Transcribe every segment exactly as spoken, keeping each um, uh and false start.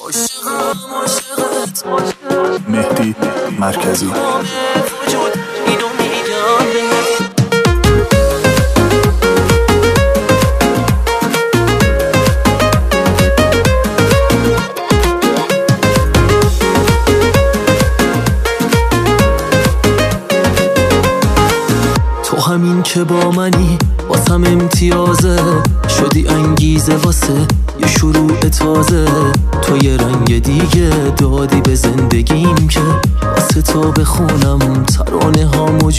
مهدی مرکزی. تو همین که با منی واسم امتیازه، شدی انگیزه واسه یه شروع تازه. تو یه رنگ دیگه دادی به زندگیم که واسه تو بخونم ترانه هامو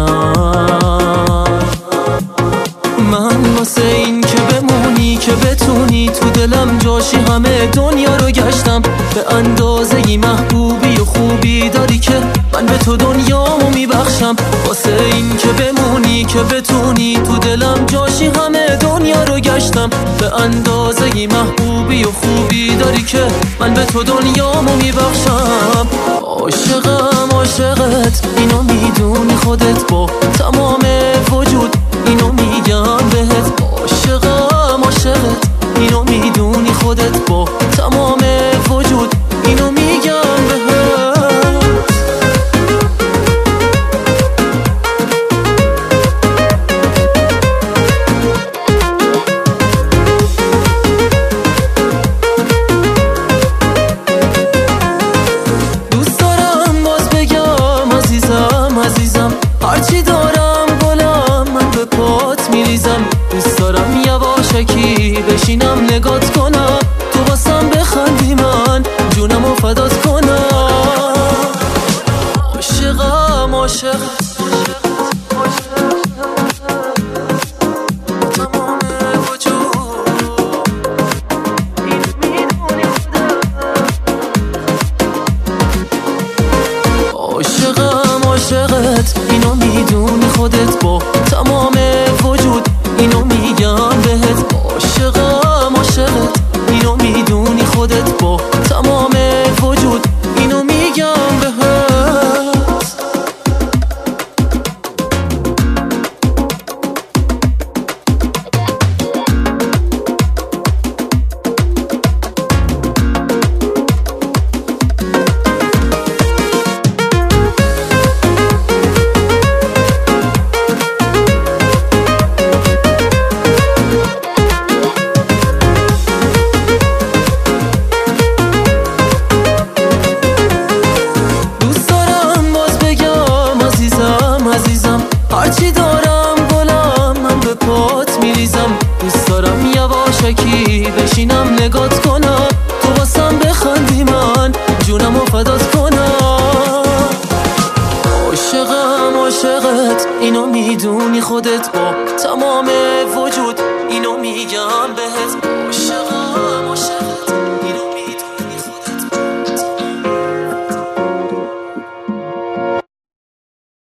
جونم. من واسه این که بمونی که بتونی تو دلم جاشی، همه دنیا رو گشتم. به اندازه ی محبوبی و خوبی داری که من به تو دنیامو میبخشم. واسه این که بمونی که بتونی تو دلم جاشی، همه دنیا رو گشتم. به اندازه ی محبوبی و خوبی داری که من به تو دنیامو میبخشم. عاشقم عاشقت، اینو میدونی خودت با تمام وجود، اینو میگم بهت. عاشقم عاشقت، اینو میدونی خودت با تمام وجود، اینو میگم بهت. دوست دارم باز بگم عزیزم عزیزم، هرچی دارم گلم من به پات میریزم. دوست دارم یواشکی بشینم نگات کنم، تو واسم بخندی من جونمو فدات کنم. عاشقم عاشقت، تمام وجود، اینو میدونی خودت. عاشقم عاشقت، اینو میدونی خودت با تمام وجود، اینو میگم بهت. عاشقم عاشقت، اینو میدونی خودت با تمام وجود، اینو میگم بهت. هرچی دارم گلم من به پات میریزم. دوست دارم یواشکی بشینم نگات کنم، تو واسم بخندی من جونمو فدات کنم. عاشقم عاشقت، اینو میدونی خودت با تمام